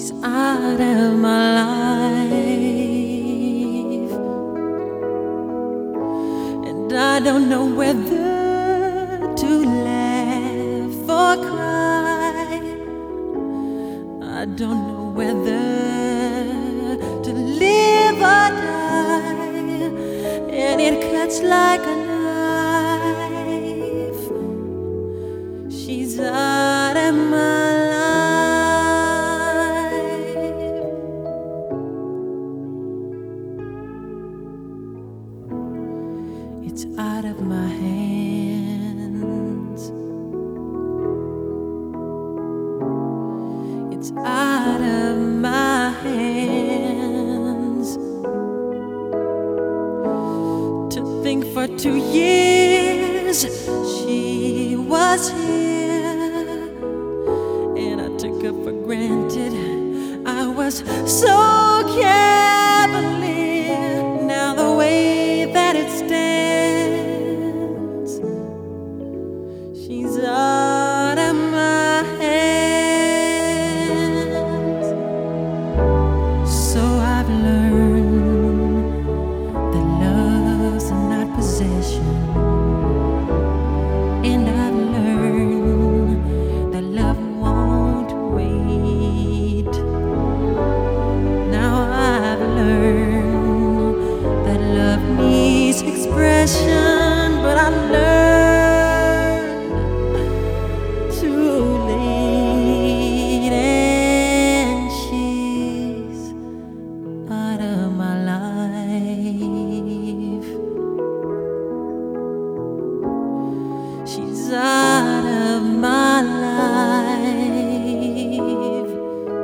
She's out of my life, and I don't know whether to laugh or cry. I don't know whether to live or die, and it cuts like a knife. She's out of my life. It's out of my hands. It's out of my hands. To think for 2 years she was here, and I took her for granted. I was so cavalier. Now the way that it stands, she's out of my hands. So I've learned that love's not possession, and I've learned that love won't wait. Now I've learned that love needs expression, but I learned too late, and she's out of my life. She's out of my life.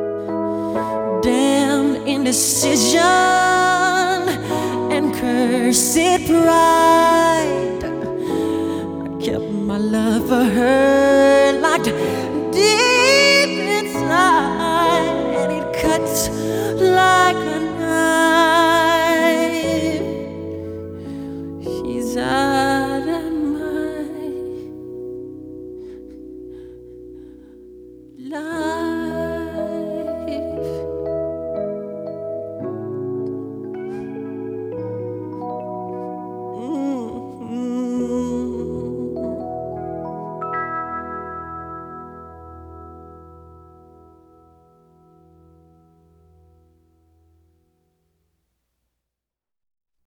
Damn indecision and cursed pride. I kept my love for her,